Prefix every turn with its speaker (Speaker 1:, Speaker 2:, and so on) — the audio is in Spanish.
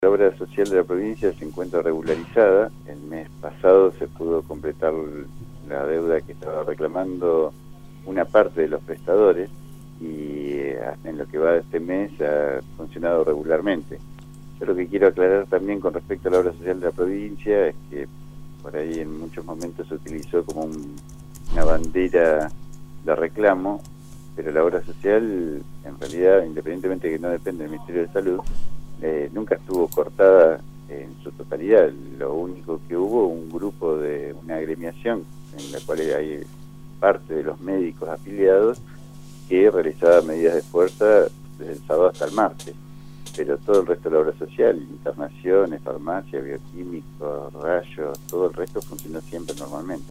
Speaker 1: La obra social de la provincia se encuentra regularizada. El mes pasado se pudo completar la deuda que estaba reclamando una parte de los prestadores y en lo que va de este mes ha funcionado regularmente. Yo lo que quiero aclarar también con respecto a la obra social de la provincia es que por ahí en muchos momentos se utilizó como una bandera de reclamo, pero la obra social en realidad, independientemente de que no depende del Ministerio de Salud, nunca estuvo cortada en su totalidad. Lo único que hubo, un grupo de una agremiación en la cual hay parte de los médicos afiliados que realizaba medidas de fuerza desde el sábado hasta el martes, pero todo el resto de la obra social, internaciones, farmacia, bioquímicos, rayos, todo el resto funcionó siempre normalmente.